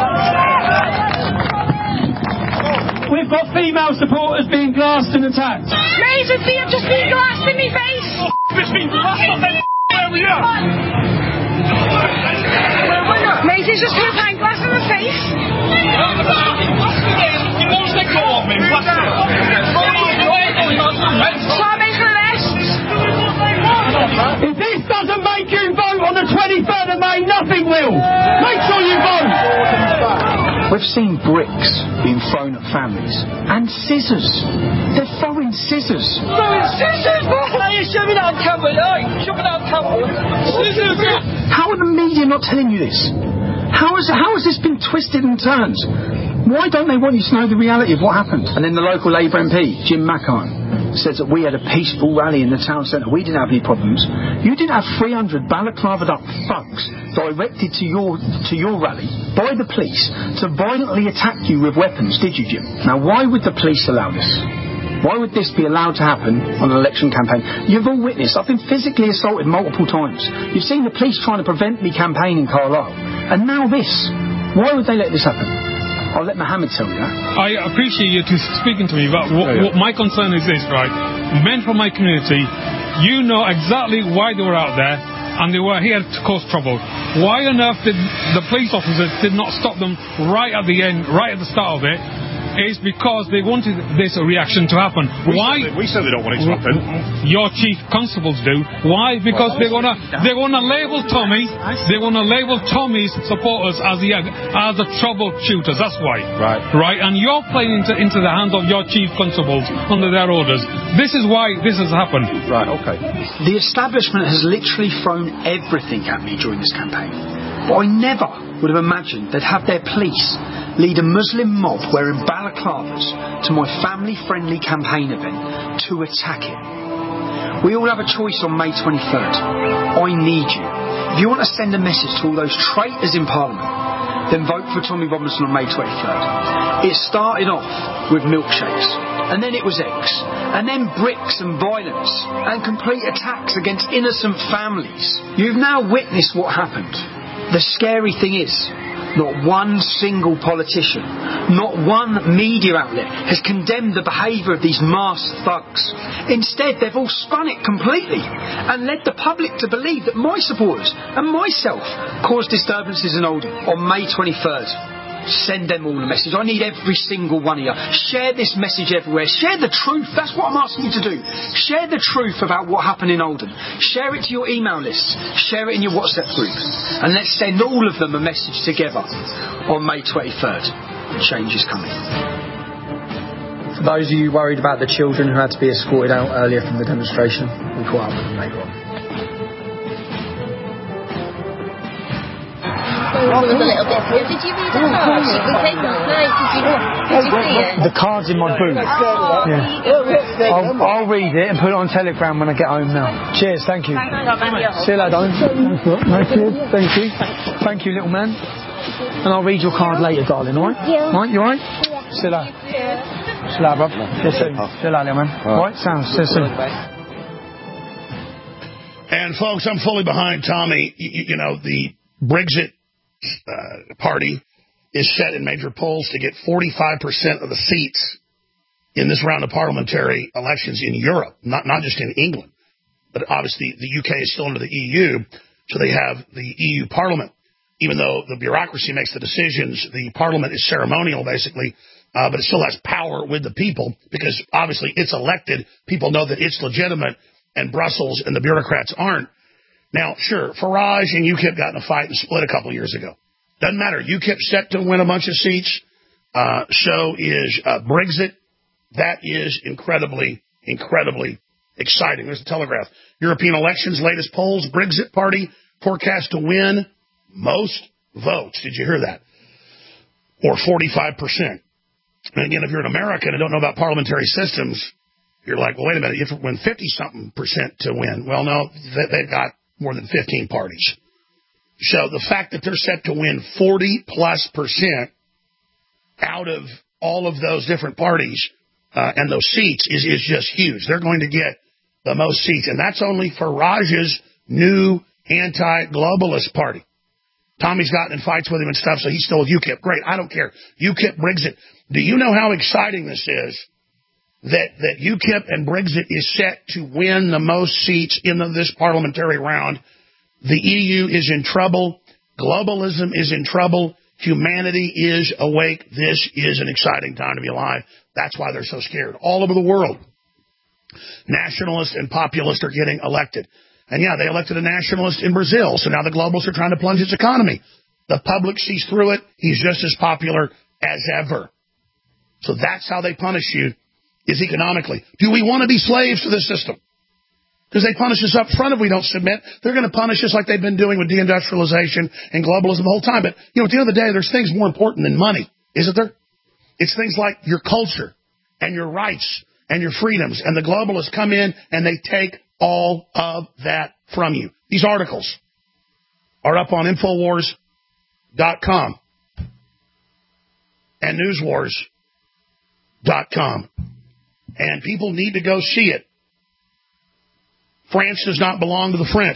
We've got female supporters being glassed and attacked. Razor B, I've just been glassed in my face. It's been glassed on them. Where we are? Razor's just been playing glass in the face. You won't let go of me. So I make for the rest. If this doesn't make you vote on the 23rd of May, nothing will. Make sure you vote. We've seen bricks being thrown at families and scissors. They're throwing scissors. Throwing scissors? Now you're shoving it on camera. Shoving it on camera. Scissors. How are the media not telling you this? How has this been twisted and turned? Why don't they want you to know the reality of what happened? And then the local Labour MP, Jim Mackay, says that we had a peaceful rally in the town centre. We didn't have any problems. You didn't have 300 balaclavaed up thugs directed to your rally by the police to violently attack you with weapons, did you, Jim? Now, why would the police allow this? Why would this be allowed to happen on an election campaign? You've all witnessed, I've been physically assaulted multiple times. You've seen the police trying to prevent me campaigning in Carlisle. And now this. Why would they let this happen? I'll let Mohammed tell you that. I appreciate you speaking to me, but what my concern is this, right? Men from my community, you know exactly why they were out there, and they were here to cause trouble. Why on earth did the police officers did not stop them right at the end, right at the start of it? Is because they wanted this reaction to happen. Why? We certainly don't want it to happen. Your chief constables do. Why? Because they wanna label Tommy. They wanna label Tommy's supporters as the troubleshooters. That's why. Right. And you're playing into the hands of your chief constables under their orders. This is why this has happened. Right. Okay. The establishment has literally thrown everything at me during this campaign. But I never would have imagined they'd have their police lead a Muslim mob wearing balaclavas to my family-friendly campaign event to attack it. We all have a choice on May 23rd. I need you. If you want to send a message to all those traitors in Parliament, then vote for Tommy Robinson on May 23rd. It started off with milkshakes, and then it was eggs, and then bricks and violence, and complete attacks against innocent families. You've now witnessed what happened. The scary thing is, not one single politician, not one media outlet has condemned the behaviour of these masked thugs. Instead, they've all spun it completely and led the public to believe that my supporters and myself caused disturbances in Oldham on May 23rd. Send them all a message. I need every single one of you. Share this message everywhere. Share the truth. That's what I'm asking you to do. Share the truth about what happened in Oldham. Share it to your email list. Share it in your WhatsApp group. And let's send all of them a message together on May 23rd. Change is coming. For those of you worried about the children who had to be escorted out earlier from the demonstration, we'll caught up with them later on. Was a little bit. Did you read the card? We came last night. Did you see it? The card's in my boot. Yeah. I'll read it and put it on Telegram when I get home now. Cheers, thank you. See you later, darling. Thanks a lot. Thank you. Thank you, little man. And I'll read your card later, darling, alright? Yeah. Alright, you alright? See you later. See you later, bro. See you soon. See you later, man. Alright, sounds. See you soon. And folks, I'm fully behind Tommy. You know, the Brexit party is set in major polls to get 45% of the seats in this round of parliamentary elections in Europe, not just in England. But obviously the UK is still under the EU, so they have the EU Parliament. Even though the bureaucracy makes the decisions, the Parliament is ceremonial, basically, but it still has power with the people because obviously it's elected. People know that it's legitimate, and Brussels and the bureaucrats aren't. Now, sure, Farage and UKIP got in a fight and split a couple years ago. Doesn't matter. UKIP's set to win a bunch of seats. So is Brexit. That is incredibly exciting. There's the Telegraph. European elections, latest polls, Brexit party forecast to win most votes. Did you hear that? Or 45%. And again, if you're an American and don't know about parliamentary systems, you're like, well, wait a minute, you have to win 50-something% to win. Well, no, they've got more than 15 parties. So the fact that they're set to win 40+% out of all of those different parties and those seats is just huge. They're going to get the most seats, and that's only Farage's new anti-globalist party. Tommy's gotten in fights with him and stuff, so he's still with UKIP. Great, I don't care. UKIP, Brexit. Do you know how exciting this is? That UKIP and Brexit is set to win the most seats in this parliamentary round. The EU is in trouble. Globalism is in trouble. Humanity is awake. This is an exciting time to be alive. That's why they're so scared. All over the world, nationalists and populists are getting elected. And yeah, they elected a nationalist in Brazil, so now the globalists are trying to plunge its economy. The public sees through it. He's just as popular as ever. So that's how they punish you, is economically. Do we want to be slaves to this system? Because they punish us up front if we don't submit. They're going to punish us like they've been doing with deindustrialization and globalism the whole time. But, at the end of the day, there's things more important than money, isn't there? It's things like your culture and your rights and your freedoms. And the globalists come in and they take all of that from you. These articles are up on Infowars.com and Newswars.com. And people need to go see it. France does not belong to the French.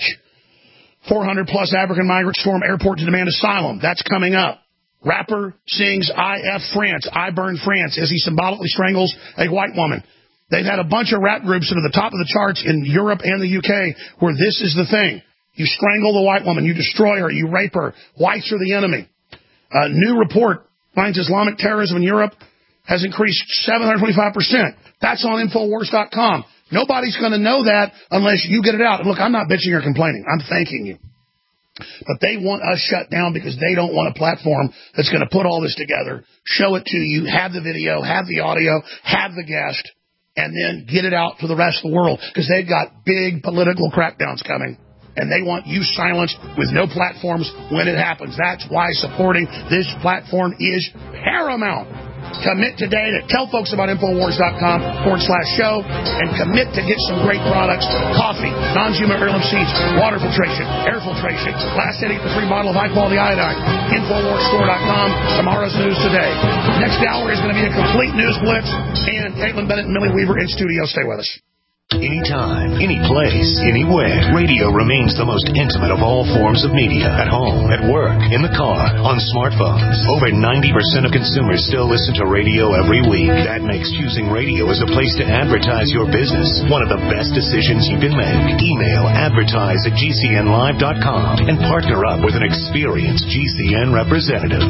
400-plus African migrants storm airport to demand asylum. That's coming up. Rapper sings I F France, I burn France, as he symbolically strangles a white woman. They've had a bunch of rap groups that are the top of the charts in Europe and the UK where this is the thing. You strangle the white woman, you destroy her, you rape her. Whites are the enemy. A new report finds Islamic terrorism in Europe has increased 725%. That's on Infowars.com. Nobody's going to know that unless you get it out. And look, I'm not bitching or complaining. I'm thanking you. But they want us shut down because they don't want a platform that's going to put all this together, show it to you, have the video, have the audio, have the guest, and then get it out to the rest of the world because they've got big political crackdowns coming. And they want you silenced with no platforms when it happens. That's why supporting this platform is paramount. Commit today to tell folks about Infowars.com/show and commit to get some great products. Coffee, non-human heirloom seeds, water filtration, air filtration, last hitting the free bottle of high-quality iodine. Infowarsstore.com. Tomorrow's news today. Next hour is going to be a complete news blitz. And Caitlin Bennett and Millie Weaver in studio. Stay with us. Anytime, any place, anywhere, radio remains the most intimate of all forms of media. At home, at work, in the car, on smartphones. Over 90% of consumers still listen to radio every week. That makes choosing radio as a place to advertise your business one of the best decisions you can make. Email advertise@gcnlive.com and partner up with an experienced GCN representative.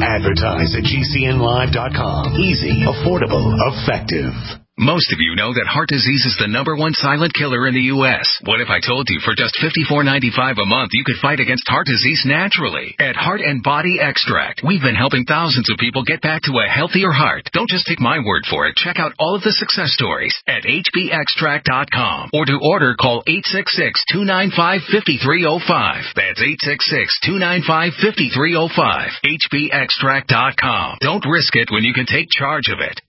Advertise@gcnlive.com. Easy, affordable, effective. Most of you know that heart disease is the #1 silent killer in the U.S. What if I told you for just $54.95 a month you could fight against heart disease naturally? At Heart and Body Extract, we've been helping thousands of people get back to a healthier heart. Don't just take my word for it. Check out all of the success stories at hbextract.com. Or to order, call 866-295-5305. That's 866-295-5305. hbextract.com. Don't risk it when you can take charge of it.